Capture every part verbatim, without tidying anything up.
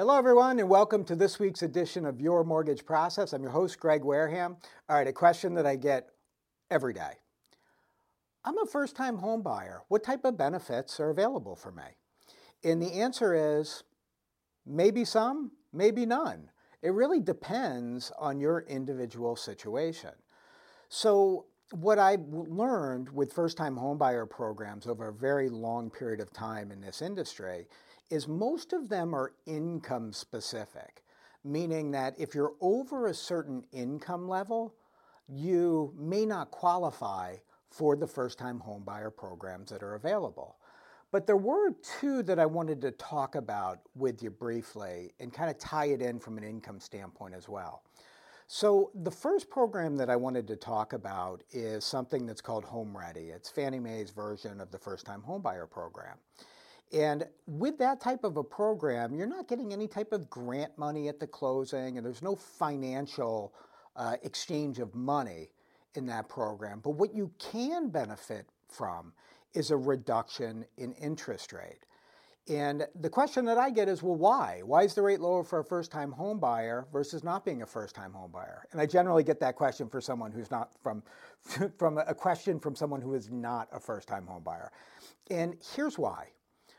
Hello, everyone, and welcome to this week's edition of Your Mortgage Process. I'm your host, Greg Wareham. All right, a question that I get every day. I'm a first-time home buyer. What type of benefits are available for me? And the answer is maybe some, maybe none. It really depends on your individual situation. So what I've learned with first-time homebuyer programs over a very long period of time in this industry is most of them are income specific, meaning that if you're over a certain income level, you may not qualify for the first-time homebuyer programs that are available. But there were two that I wanted to talk about with you briefly and kind of tie it in from an income standpoint as well. So the first program that I wanted to talk about is something that's called Home Ready. It's Fannie Mae's version of the first-time homebuyer program. And with that type of a program, you're not getting any type of grant money at the closing, and there's no financial uh, exchange of money in that program. But what you can benefit from is a reduction in interest rate. And the question that I get is, well, why? Why is the rate lower for a first-time home buyer versus not being a first-time home buyer? And I generally get that question for someone who's not from, from a question from someone who is not a first-time home buyer. And here's why.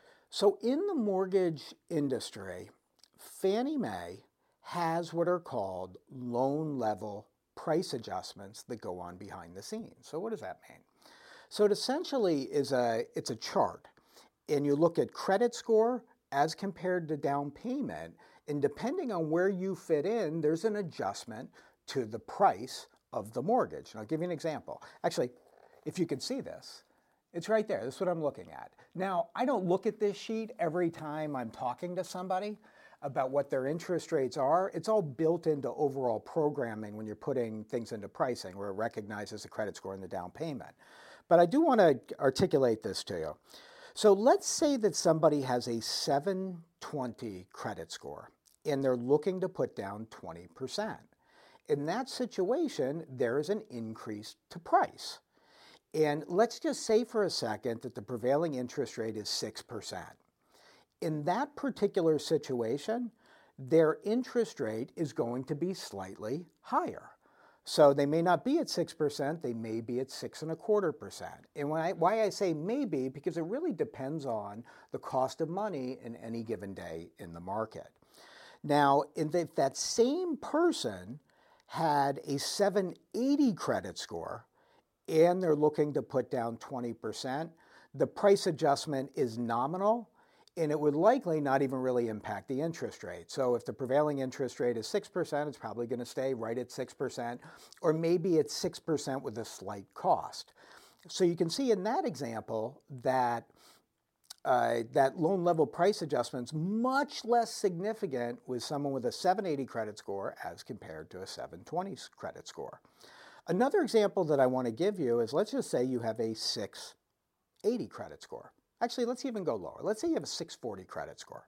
So in the mortgage industry, Fannie Mae has what are called loan level price adjustments that go on behind the scenes. So what does that mean? So it essentially is a, it's a chart. And you look at credit score as compared to down payment, and depending on where you fit in, there's an adjustment to the price of the mortgage. And I'll give you an example. Actually, if you can see this, it's right there. This is what I'm looking at. Now, I don't look at this sheet every time I'm talking to somebody about what their interest rates are. It's all built into overall programming when you're putting things into pricing, where it recognizes the credit score and the down payment. But I do want to articulate this to you. So let's say that somebody has a seven twenty credit score and they're looking to put down twenty percent. In that situation, there is an increase to price. And let's just say for a second that the prevailing interest rate is six percent. In that particular situation, their interest rate is going to be slightly higher. So they may not be at six percent, they may be at six and a quarter percent. And when I, why I say maybe, because it really depends on the cost of money in any given day in the market. Now, if that same person had a seven eighty credit score and they're looking to put down twenty percent, the price adjustment is nominal, and it would likely not even really impact the interest rate. So if the prevailing interest rate is six percent, it's probably going to stay right at six percent, or maybe it's six percent with a slight cost. So you can see in that example that uh, that loan level price adjustment's much less significant with someone with a seven eighty credit score as compared to a seven twenty credit score. Another example that I want to give you is, let's just say you have a six eighty credit score. Actually, let's even go lower. Let's say you have a six forty credit score,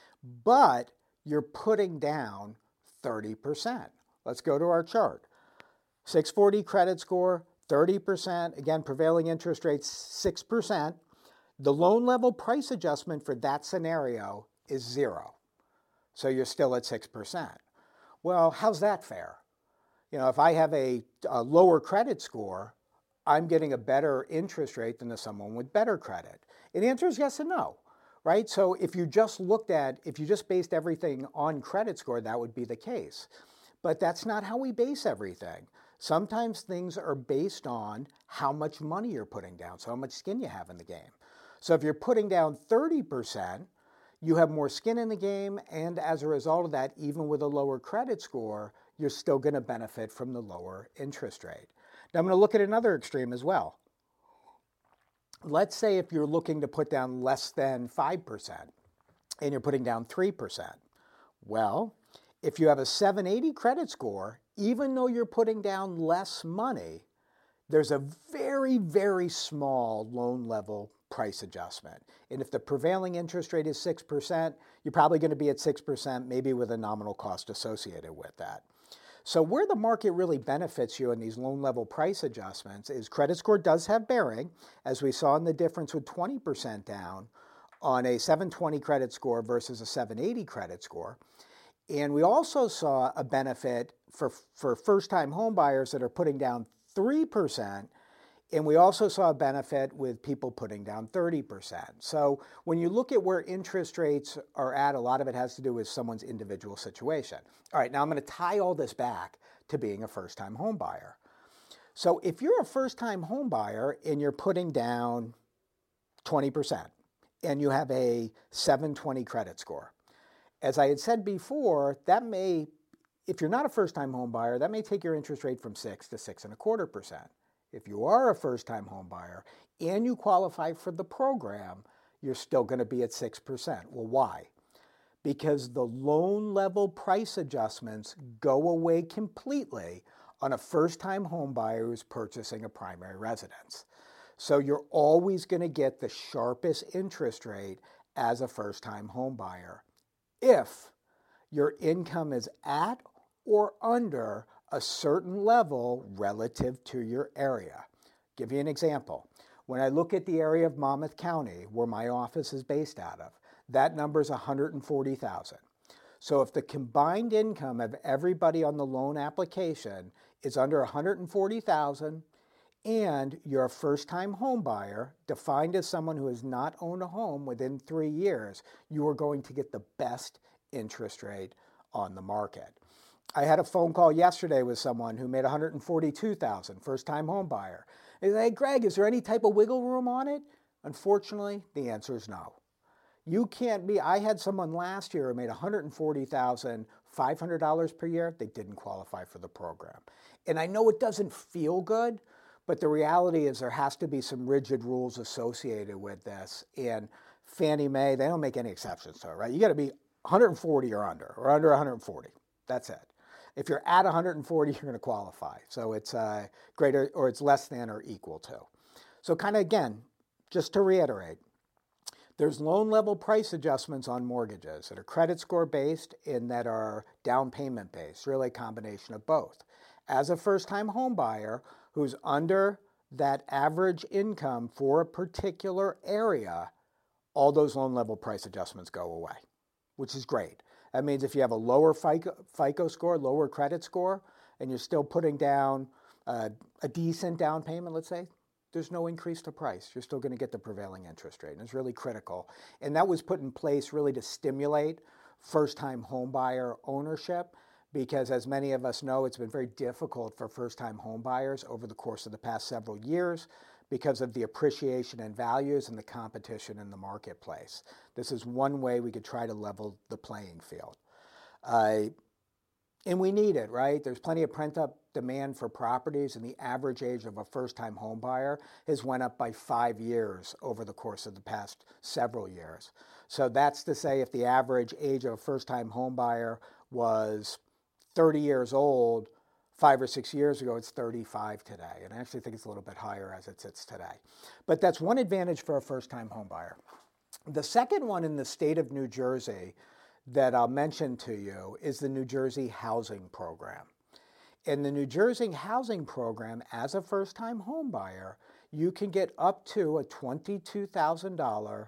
but you're putting down thirty percent. Let's go to our chart. six forty credit score, thirty percent. Again, prevailing interest rate six percent. The loan level price adjustment for that scenario is zero. So you're still at six percent. Well, how's that fair? You know, if I have a, a lower credit score, I'm getting a better interest rate than someone with better credit. And the answer is yes and no, right? So if you just looked at, if you just based everything on credit score, that would be the case. But that's not how we base everything. Sometimes things are based on how much money you're putting down, so how much skin you have in the game. So if you're putting down thirty percent, you have more skin in the game, and as a result of that, even with a lower credit score, you're still going to benefit from the lower interest rate. Now I'm going to look at another extreme as well. Let's say if you're looking to put down less than five percent and you're putting down three percent. Well, if you have a seven eighty credit score, even though you're putting down less money, there's a very, very small loan level price adjustment. And if the prevailing interest rate is six percent, you're probably going to be at six percent, maybe with a nominal cost associated with that. So where the market really benefits you in these loan level price adjustments is credit score does have bearing, as we saw in the difference with twenty percent down on a seven twenty credit score versus a seven eighty credit score. And we also saw a benefit for, for first-time home buyers that are putting down three percent. And we also saw a benefit with people putting down thirty percent. So when you look at where interest rates are at, a lot of it has to do with someone's individual situation. All right, now I'm going to tie all this back to being a first-time home buyer. So if you're a first-time home buyer and you're putting down twenty percent and you have a seven twenty credit score, as I had said before, that may, if you're not a first-time home buyer, that may take your interest rate from six to six and a quarter percent. If you are a first-time home buyer and you qualify for the program, you're still going to be at six percent. Well, why? Because the loan level price adjustments go away completely on a first-time home buyer who's purchasing a primary residence. So you're always going to get the sharpest interest rate as a first-time home buyer if your income is at or under a certain level relative to your area. Give you an example. When I look at the area of Monmouth County, where my office is based out of, that number is one hundred forty thousand dollars. So if the combined income of everybody on the loan application is under one hundred forty thousand dollars and you're a first-time home buyer, defined as someone who has not owned a home within three years, you are going to get the best interest rate on the market. I had a phone call yesterday with someone who made one hundred forty-two thousand dollars, first-time home buyer. They said, hey, Greg, is there any type of wiggle room on it? Unfortunately, the answer is no. You can't be, I had someone last year who made one hundred forty thousand five hundred dollars per year. They didn't qualify for the program. And I know it doesn't feel good, but the reality is there has to be some rigid rules associated with this. And Fannie Mae, they don't make any exceptions to it, right? You got to be one hundred forty or under, or under one hundred forty. That's it. If you're at one hundred forty, you're going to qualify. So it's uh, greater, or it's less than or equal to. So kind of again, just to reiterate, there's loan level price adjustments on mortgages that are credit score based and that are down payment based, really a combination of both. As a first-time home buyer who's under that average income for a particular area, all those loan level price adjustments go away, which is great. That means if you have a lower FICO, FICO score, lower credit score, and you're still putting down uh, a decent down payment, let's say, there's no increase to price. You're still going to get the prevailing interest rate, and it's really critical. And that was put in place really to stimulate first-time home buyer ownership, because as many of us know, it's been very difficult for first-time home buyers over the course of the past several years because of the appreciation in values and the competition in the marketplace. This is one way we could try to level the playing field. Uh, and we need it, right? There's plenty of pent-up demand for properties, and the average age of a first-time home buyer has went up by five years over the course of the past several years. So that's to say if the average age of a first-time home buyer was thirty years old, five or six years ago, it's thirty-five today. And I actually think it's a little bit higher as it sits today. But that's one advantage for a first-time home buyer. The second one in the state of New Jersey that I'll mention to you is the New Jersey Housing Program. In the New Jersey Housing Program, as a first-time home buyer, you can get up to a twenty-two thousand dollars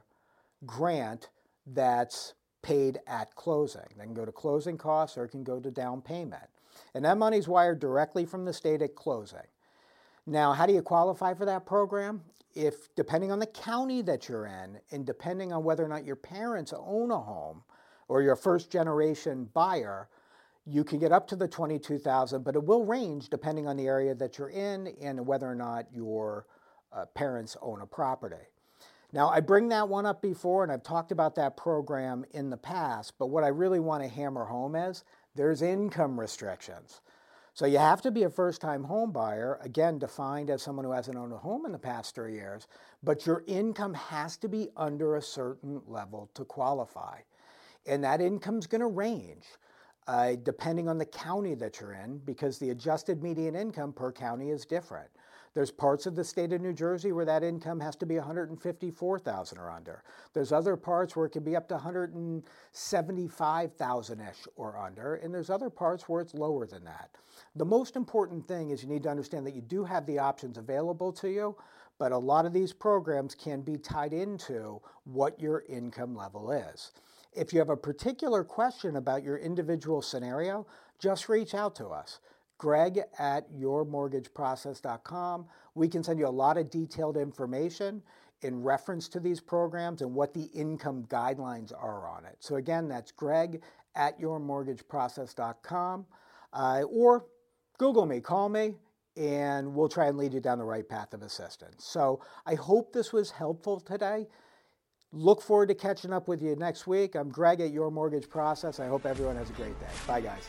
grant that's paid at closing. They can go to closing costs or it can go to down payment. And that money's wired directly from the state at closing. Now, how do you qualify for that program? If, depending on the county that you're in, and depending on whether or not your parents own a home or you're a first-generation buyer, you can get up to the twenty-two thousand dollars, but it will range depending on the area that you're in and whether or not your uh, parents own a property. Now, I bring that one up before, and I've talked about that program in the past, but what I really want to hammer home is there's income restrictions. So you have to be a first-time home buyer, again, defined as someone who hasn't owned a home in the past three years, but your income has to be under a certain level to qualify. And that income's going to range uh, depending on the county that you're in, because the adjusted median income per county is different. There's parts of the state of New Jersey where that income has to be one hundred fifty-four thousand dollars or under. There's other parts where it can be up to one hundred seventy-five thousand dollars-ish or under, and there's other parts where it's lower than that. The most important thing is you need to understand that you do have the options available to you, but a lot of these programs can be tied into what your income level is. If you have a particular question about your individual scenario, just reach out to us. Greg at your mortgage process dot com. We can send you a lot of detailed information in reference to these programs and what the income guidelines are on it. So again, that's Greg at your mortgage process dot com. Uh, or Google me, call me, and we'll try and lead you down the right path of assistance. So I hope this was helpful today. Look forward to catching up with you next week. I'm Greg at Your Mortgage Process. I hope everyone has a great day. Bye, guys.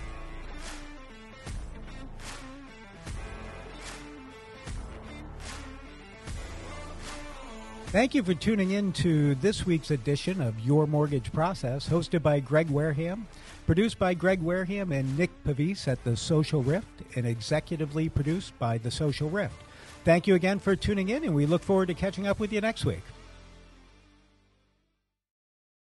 Thank you for tuning in to this week's edition of Your Mortgage Process, hosted by Greg Wareham, produced by Greg Wareham and Nick Pavis at The Social Rift, and executively produced by The Social Rift. Thank you again for tuning in, and we look forward to catching up with you next week.